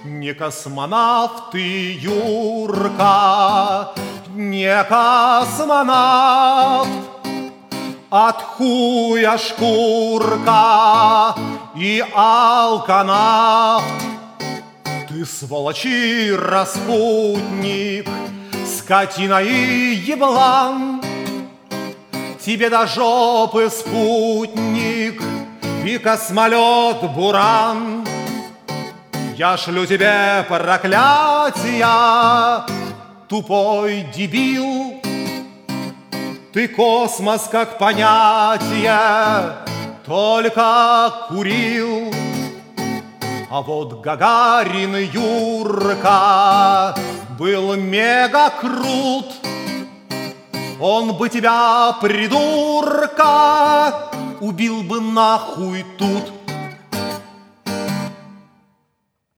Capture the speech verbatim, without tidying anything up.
Не космонавт ты, Юрка, не космонавт, от хуя шкурка и алканавт. Ты, сволочи, распутник, скотина и еблан, тебе до жопы спутник и космолет Буран. Я шлю тебе проклятия, тупой дебил. Ты космос как понятие только курил. А вот Гагарин Юрка был мега крут. Он бы тебя, придурка, убил бы нахуй тут.